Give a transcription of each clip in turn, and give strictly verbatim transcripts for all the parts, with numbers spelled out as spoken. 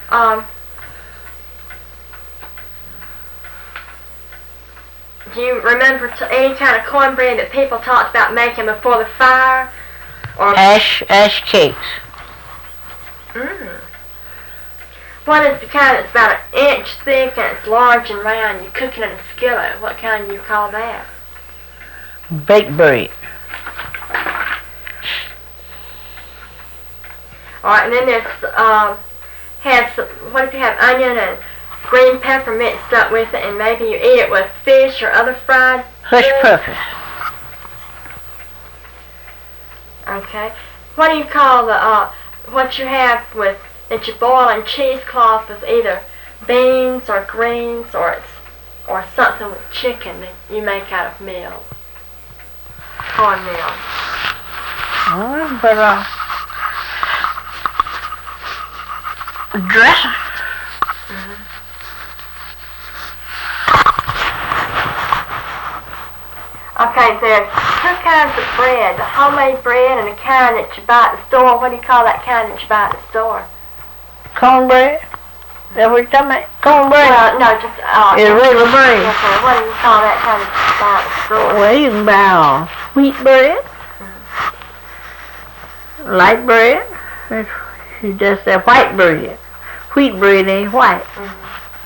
Um, do you remember t any kind of cornbread that people talked about making before the fire? Or Ash, ash cakes. Mm. What is the kind that's about an inch thick and it's large and round? You cook it in a skillet. What kind do you call that? Baked bread. Alright, and then there's, um, has some, what if you have onion and green pepper mixed up with it, and maybe you eat it with fish or other fried Hush foods? puppies. Okay. What do you call the, uh, what you have with, that you boil in cheesecloth with either beans or greens or it's, or something with chicken that you make out of meal? Cornmeal. Oh, but, uh, dressing. Mm-hmm. Okay, there's two kinds of bread, the homemade bread and the kind that you buy at the store. What do you call that kind that you buy at the store? Cornbread? Is that what you're talking about? Cornbread? Well, no, just, uh... It's regular bread. Okay, what do you call that kind that you buy at the store? Well, you can buy uh, wheat bread. Mm-hmm. Light bread. You just say white bread. Wheat bread ain't white. Mm-hmm.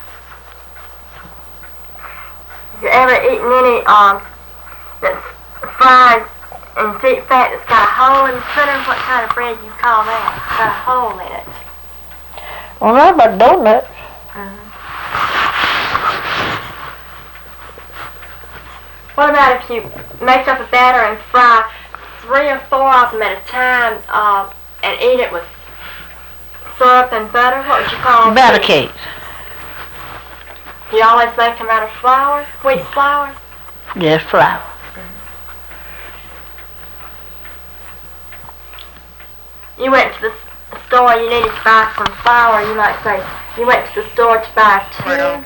Have you ever eaten any, um, that's fried in deep fat that's got a hole in the center? What kind of bread do you call that? It's got a hole in it. Well, not about donuts. Mm-hmm. What about if you make up a batter and fry three or four of them at a time uh, and eat it with syrup and butter? What would you call them? Batter cakes. Do you always make them out of flour? Wheat flour? Yes, flour. You went to the store, you needed to buy some flour, you might say, you went to the store to buy two.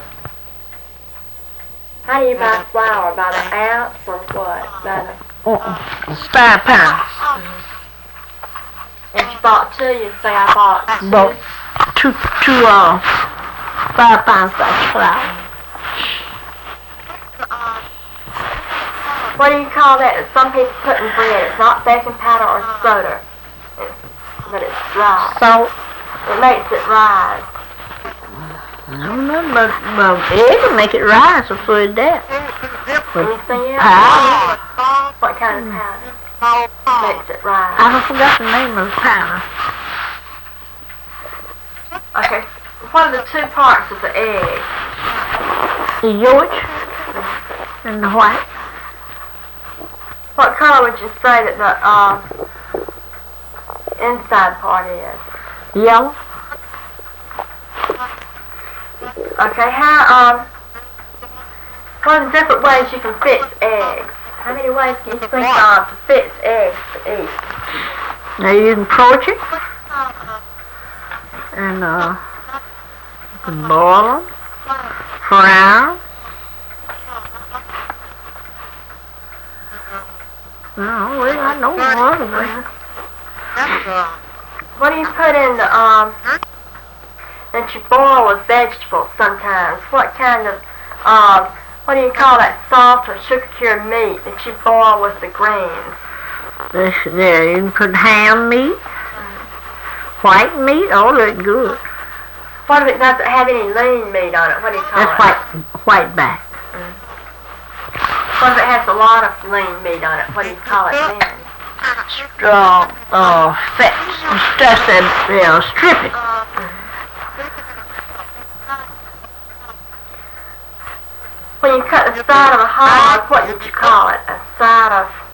How do you buy flour? By the ounce or what? By the... Uh-uh. It's five pounds. Mm-hmm. If you bought two, you'd say I bought two. Bought two, two, uh, five pounds of flour. What do you call that that some people put in bread? It's not baking powder or soda. It's, but it's dry. Salt. It makes it rise. I don't know, but, but it can make it rise before it's that. Anything else? Powder. What kind of powder makes it rise? I forgot the name of the powder. Okay. What are the two parts of the egg? The yolk and the white. What color would you say that the um, inside part is? Yellow. Okay, how, um, what are the different ways you can fix eggs? How many ways can you think of to fix eggs to eat? Now you can poach it. And, uh, you can boil them. Fry them. No, we got no more of them. What do you put in the, um, that you boil with vegetables sometimes? What kind of, um, what do you call that soft or sugar-cured meat that you boil with the greens? This, there, you can put ham meat, white meat, all that good. What if it doesn't have any lean meat on it? What do you call That's it? white, white back. Mm. What if it has a lot of lean meat on it? What do you call it then? Uh, uh, fat, stuff that, you know, strip it. When you cut the side of a hog, what did you call it? A side of